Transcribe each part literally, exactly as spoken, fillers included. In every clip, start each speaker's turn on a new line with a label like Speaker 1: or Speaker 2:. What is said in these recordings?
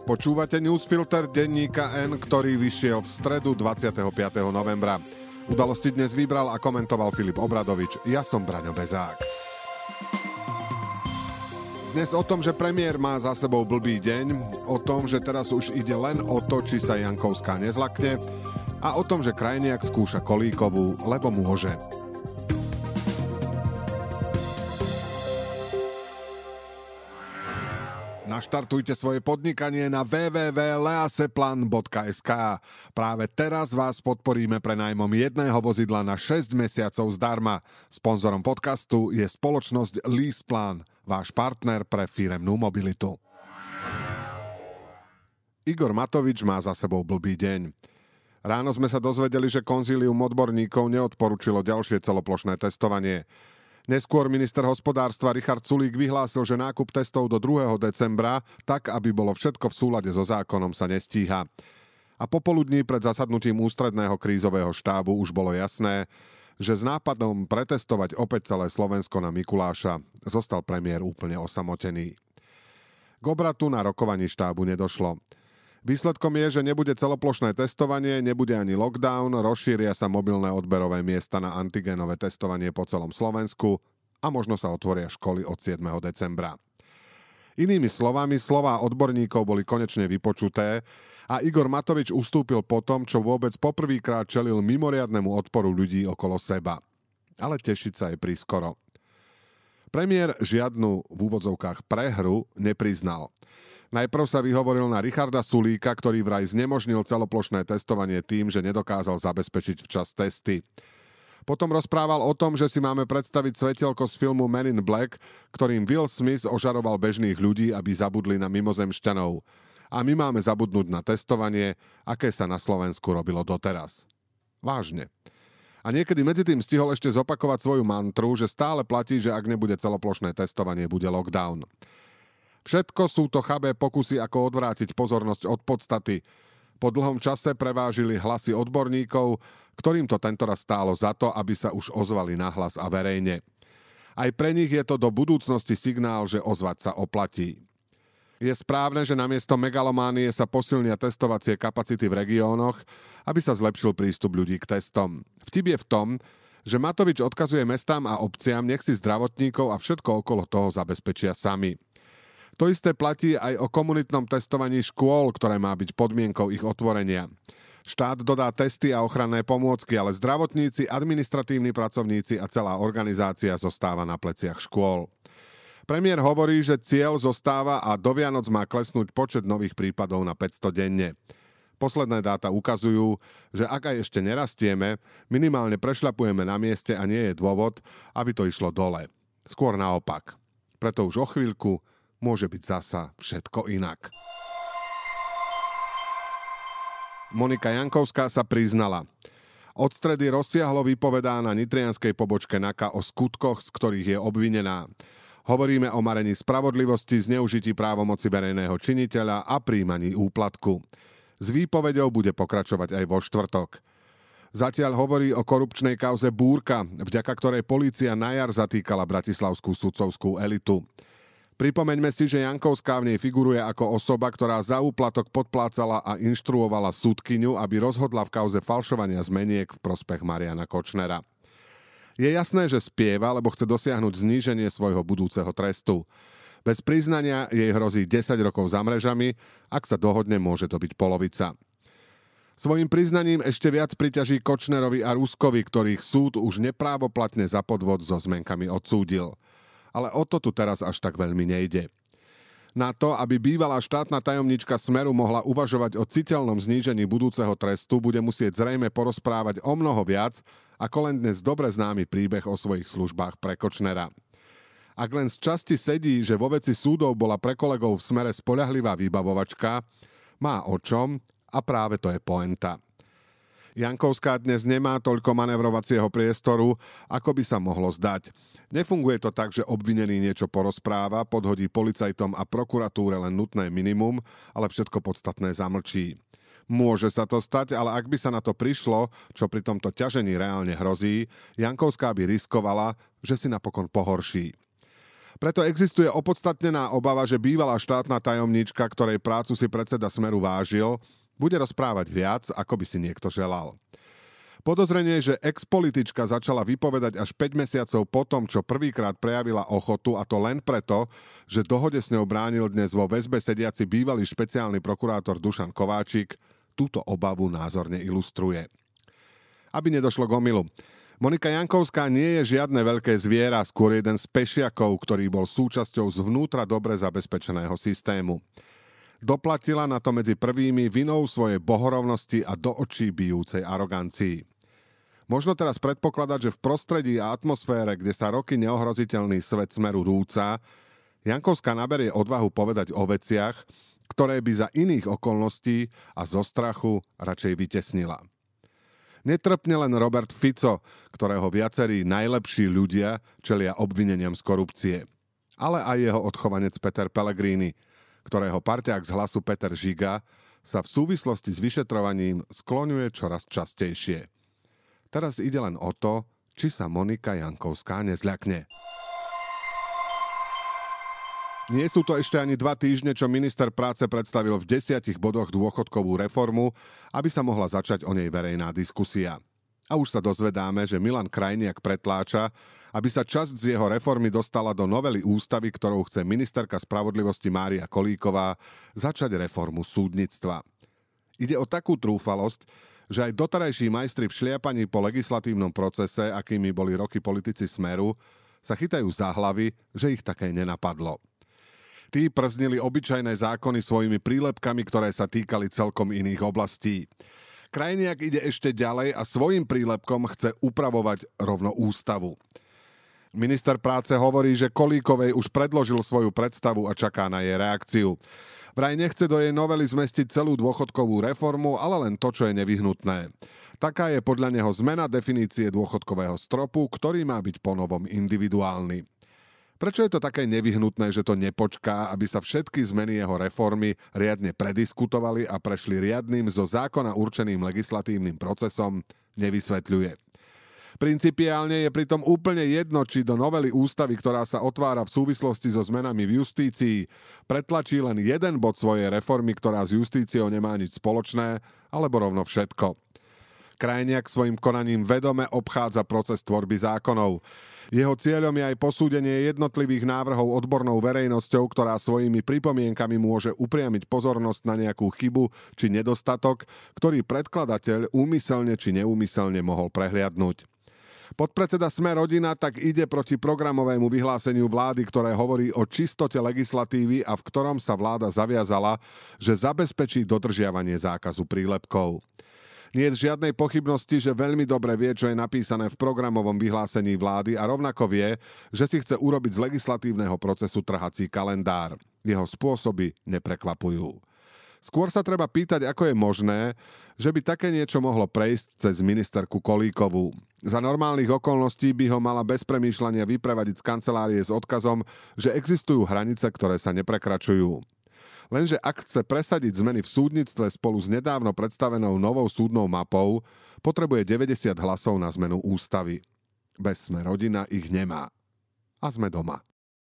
Speaker 1: Počúvate newsfilter denníka N, ktorý vyšiel v stredu dvadsiateho piateho novembra. Udalosti dnes vybral a komentoval Filip Obradovič. Ja som Braňo Bezák. Dnes o tom, že premiér má za sebou blbý deň, o tom, že teraz už ide len o to, či sa Jankovská nezlakne, a o tom, že Krajniak skúša Kolíkovú, lebo môže. Naštartujte svoje podnikanie na w w w bodka leaseplan bodka es ká. Práve teraz vás podporíme prenajmom jedného vozidla na šesť mesiacov zdarma. Sponzorom podcastu je spoločnosť LeasePlan, váš partner pre firemnú mobilitu. Igor Matovič má za sebou blbý deň. Ráno sme sa dozvedeli, že konzílium odborníkov neodporúčilo ďalšie celoplošné testovanie. Neskôr minister hospodárstva Richard Sulík vyhlásil, že nákup testov do druhého decembra, tak aby bolo všetko v súlade so zákonom, sa nestíha. A popoludní pred zasadnutím ústredného krízového štábu už bolo jasné, že s nápadom pretestovať opäť celé Slovensko na Mikuláša zostal premiér úplne osamotený. K obratu na rokovaní štábu nedošlo. Výsledkom je, že nebude celoplošné testovanie, nebude ani lockdown, rozšíria sa mobilné odberové miesta na antigénové testovanie po celom Slovensku a možno sa otvoria školy od siedmeho decembra. Inými slovami, slová odborníkov boli konečne vypočuté a Igor Matovič ustúpil po tom, čo vôbec poprvýkrát čelil mimoriadnemu odporu ľudí okolo seba. Ale tešiť sa je prískoro. Premiér žiadnu v úvodzovkách prehru nepriznal. Najprv sa vyhovoril na Richarda Sulíka, ktorý vraj znemožnil celoplošné testovanie tým, že nedokázal zabezpečiť včas testy. Potom rozprával o tom, že si máme predstaviť svetielko z filmu Men in Black, ktorým Will Smith ožaroval bežných ľudí, aby zabudli na mimozemšťanov. A my máme zabudnúť na testovanie, aké sa na Slovensku robilo doteraz. Vážne. A niekedy medzi tým stihol ešte zopakovať svoju mantru, že stále platí, že ak nebude celoplošné testovanie, bude lockdown. Všetko sú to chabé pokusy, ako odvrátiť pozornosť od podstaty. Po dlhom čase prevážili hlasy odborníkov, ktorým to tentoraz stálo za to, aby sa už ozvali nahlas a verejne. Aj pre nich je to do budúcnosti signál, že ozvať sa oplatí. Je správne, že namiesto megalománie sa posilnia testovacie kapacity v regiónoch, aby sa zlepšil prístup ľudí k testom. Vtip je v tom, že Matovič odkazuje mestám a obciam, nech si zdravotníkov a všetko okolo toho zabezpečia sami. To isté platí aj o komunitnom testovaní škôl, ktoré má byť podmienkou ich otvorenia. Štát dodá testy a ochranné pomôcky, ale zdravotníci, administratívni pracovníci a celá organizácia zostáva na pleciach škôl. Premiér hovorí, že cieľ zostáva a do Vianoc má klesnúť počet nových prípadov na päťsto denne. Posledné dáta ukazujú, že ak aj ešte nerastieme, minimálne prešľapujeme na mieste a nie je dôvod, aby to išlo dole. Skôr naopak. Preto už o chvíľku môže byť zasa všetko inak. Monika Jankovská sa priznala. Od stredy rozsiahlo vypovedá na nitrianskej pobočke NAKA o skutkoch, z ktorých je obvinená. Hovoríme o marení spravodlivosti, zneužití právomoci verejného činiteľa a príjmaní úplatku. S výpovedou bude pokračovať aj vo štvrtok. Zatiaľ hovorí o korupčnej kauze Búrka, vďaka ktorej polícia na jar zatýkala bratislavskú sudcovskú elitu. Pripomeňme si, že Jankovská v nej figuruje ako osoba, ktorá za úplatok podplácala a inštruovala sudkyňu, aby rozhodla v kauze falšovania zmeniek v prospech Mariana Kočnera. Je jasné, že spieva, lebo chce dosiahnuť zníženie svojho budúceho trestu. Bez priznania jej hrozí desať rokov za mrežami, ak sa dohodne, môže to byť polovica. Svojím priznaním ešte viac priťaží Kočnerovi a Ruskovi, ktorých súd už neprávoplatne za podvod so zmenkami odsúdil. Ale o to tu teraz až tak veľmi nejde. Na to, aby bývalá štátna tajomnička Smeru mohla uvažovať o citeľnom znížení budúceho trestu, bude musieť zrejme porozprávať o mnoho viac, ako len dnes dobre známy príbeh o svojich službách pre Kočnera. Ak len z časti sedí, že vo veci súdov bola pre kolegov v Smere spoľahlivá vybavovačka, má o čom a práve to je poenta. Jankovská dnes nemá toľko manevrovacieho priestoru, ako by sa mohlo zdať. Nefunguje to tak, že obvinený niečo porozpráva, podhodí policajtom a prokuratúre len nutné minimum, ale všetko podstatné zamlčí. Môže sa to stať, ale ak by sa na to prišlo, čo pri tomto ťažení reálne hrozí, Jankovská by riskovala, že si napokon pohorší. Preto existuje opodstatnená obava, že bývalá štátna tajomníčka, ktorej prácu si predseda Smeru vážil, bude rozprávať viac, ako by si niekto želal. Podozrenie, že ex-politička začala vypovedať až päť mesiacov po tom, čo prvýkrát prejavila ochotu, a to len preto, že dohode s ňou bránil dnes vo väzbe sediaci bývalý špeciálny prokurátor Dušan Kováčik, túto obavu názorne ilustruje. Aby nedošlo k omylu. Monika Jankovská nie je žiadne veľké zviera, skôr jeden z pešiakov, ktorý bol súčasťou zvnútra dobre zabezpečeného systému. Doplatila na to medzi prvými vinou svojej bohorovnosti a do očí bijúcej arogancii. Možno teraz predpokladať, že v prostredí a atmosfére, kde sa roky neohroziteľný svet Smeru rúca, Jankovská naberie odvahu povedať o veciach, ktoré by za iných okolností a zo strachu radšej vytesnila. Netrpne len Robert Fico, ktorého viacerí najlepší ľudia čelia obvineniam z korupcie. Ale aj jeho odchovanec Peter Pellegrini, ktorého parťák z Hlasu Peter Žiga sa v súvislosti s vyšetrovaním skloňuje čoraz častejšie. Teraz ide len o to, či sa Monika Jankovská nezľakne. Nie sú to ešte ani dva týždne, čo minister práce predstavil v desiatich bodoch dôchodkovú reformu, aby sa mohla začať o nej verejná diskusia. A už sa dozvedáme, že Milan Krajniak pretláča, aby sa časť z jeho reformy dostala do novely ústavy, ktorou chce ministerka spravodlivosti Mária Kolíková začať reformu súdnictva. Ide o takú trúfalosť, že aj doterajší majstri v šliapaní po legislatívnom procese, akými boli roky politici Smeru, sa chytajú za hlavy, že ich také nenapadlo. Tí prznili obyčajné zákony svojimi prílepkami, ktoré sa týkali celkom iných oblastí. Krajniak ide ešte ďalej a svojim prílepkom chce upravovať rovno ústavu. Minister práce hovorí, že Kolíkovej už predložil svoju predstavu a čaká na jej reakciu. Vraj nechce do jej novely zmestiť celú dôchodkovú reformu, ale len to, čo je nevyhnutné. Taká je podľa neho zmena definície dôchodkového stropu, ktorý má byť ponovom individuálny. Prečo je to také nevyhnutné, že to nepočká, aby sa všetky zmeny jeho reformy riadne prediskutovali a prešli riadnym zo zákona určeným legislatívnym procesom, nevysvetľuje. Principiálne je pritom úplne jedno, či do novely ústavy, ktorá sa otvára v súvislosti so zmenami v justícii, pretlačí len jeden bod svojej reformy, ktorá s justíciou nemá nič spoločné, alebo rovno všetko. Krajniak svojim konaním vedome obchádza proces tvorby zákonov. Jeho cieľom je aj posúdenie jednotlivých návrhov odbornou verejnosťou, ktorá svojimi pripomienkami môže upriamiť pozornosť na nejakú chybu či nedostatok, ktorý predkladateľ úmyselne či neúmyselne mohol prehliadnúť. Podpredseda Sme rodina tak ide proti programovému vyhláseniu vlády, ktoré hovorí o čistote legislatívy a v ktorom sa vláda zaviazala, že zabezpečí dodržiavanie zákazu prílepkov. Nie je žiadnej pochybnosti, že veľmi dobre vie, čo je napísané v programovom vyhlásení vlády a rovnako vie, že si chce urobiť z legislatívneho procesu trhací kalendár. Jeho spôsoby neprekvapujú. Skôr sa treba pýtať, ako je možné, že by také niečo mohlo prejsť cez ministerku Kolíkovú. Za normálnych okolností by ho mala bez premýšľania vyprevadiť z kancelárie s odkazom, že existujú hranice, ktoré sa neprekračujú. Lenže ak chce presadiť zmeny v súdnictve spolu s nedávno predstavenou novou súdnou mapou, potrebuje deväťdesiat hlasov na zmenu ústavy. Bez Sme rodina ich nemá. A sme doma.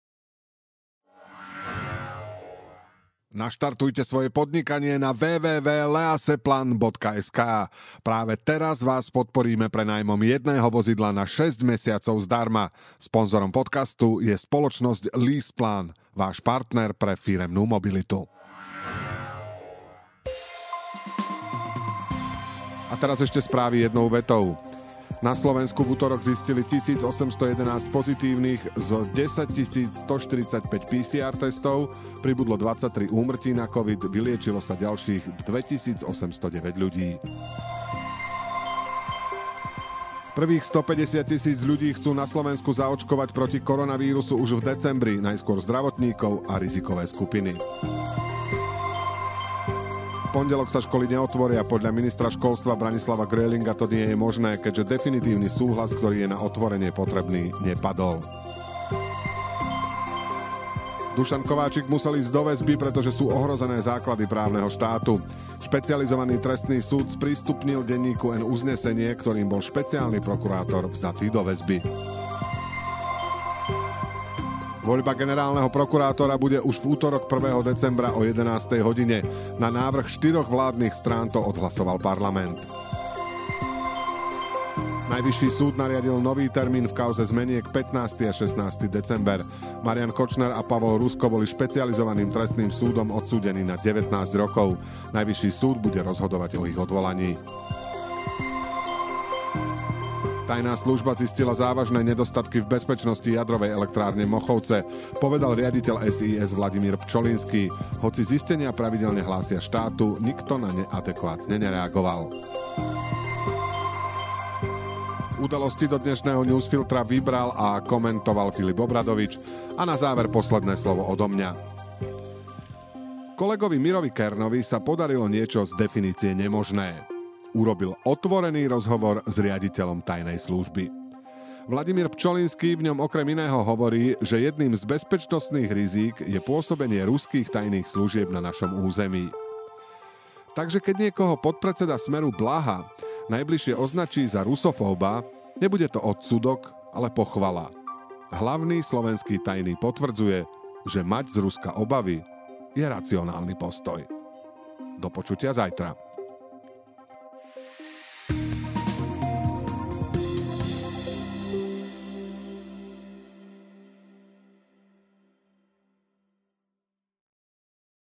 Speaker 1: Naštartujte svoje podnikanie na w w w bodka leaseplan bodka es ka. Práve teraz vás podporíme prenajmom jedného vozidla na šesť mesiacov zdarma. Sponzorom podcastu je spoločnosť LeasePlan, váš partner pre firemnú mobilitu. A teraz ešte správy jednou vetou. Na Slovensku v útorok zistili tisícosemsto jedenásť pozitívnych z desaťtisíc stoštyridsaťpäť pé cé er testov, pribudlo dvadsaťtri úmrtí na COVID, vyliečilo sa ďalších dvetisícosemstodeväť ľudí. Prvých stopäťdesiat tisíc ľudí chcú na Slovensku zaočkovať proti koronavírusu už v decembri, najskôr zdravotníkov a rizikové skupiny. V pondelok sa školy neotvoria, podľa ministra školstva Branislava Gröhlinga to nie je možné, keďže definitívny súhlas, ktorý je na otvorenie potrebný, nepadol. Dušan Kováčik musel ísť do väzby, pretože sú ohrozené základy právneho štátu. Špecializovaný trestný súd sprístupnil denníku N uznesenie, ktorým bol špeciálny prokurátor vzatý do väzby. Voľba generálneho prokurátora bude už v útorok prvého decembra o jedenástej hodine. Na návrh štyroch vládnych strán to odhlasoval parlament. Najvyšší súd nariadil nový termín v kauze zmeniek pätnásteho a šestnásteho december. Marian Kočner a Pavol Rusko boli špecializovaným trestným súdom odsúdení na devätnásť rokov. Najvyšší súd bude rozhodovať o ich odvolaní. Tajná služba zistila závažné nedostatky v bezpečnosti jadrovej elektrárne Mochovce, povedal riaditeľ es í es Vladimír Pčolinský. Hoci zistenia pravidelne hlásia štátu, nikto na ne adekvátne nereagoval. Udalosti do dnešného newsfiltra vybral a komentoval Filip Obradovič a na záver posledné slovo odo mňa. Kolegovi Mirovi Kernovi sa podarilo niečo z definície nemožné. Urobil otvorený rozhovor s riaditeľom tajnej služby. Vladimír Pčolinský v ňom okrem iného hovorí, že jedným z bezpečnostných rizík je pôsobenie ruských tajných služieb na našom území. Takže keď niekoho podpredseda Smeru Blaha najbližšie označí za rusofóba, nebude to odsudok, ale pochvala. Hlavný slovenský tajný potvrdzuje, že mať z Ruska obavy je racionálny postoj. Do počutia zajtra.